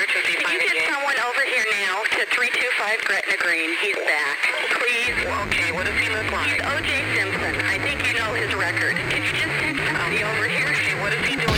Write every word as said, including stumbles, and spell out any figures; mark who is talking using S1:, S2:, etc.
S1: Can you get someone over here now to three two five Gretna Green? He's back. Please.
S2: Okay, what does he look like?
S1: He's O J Simpson. I think you know his record. Can you just send somebody over here?
S2: Okay, what is he doing?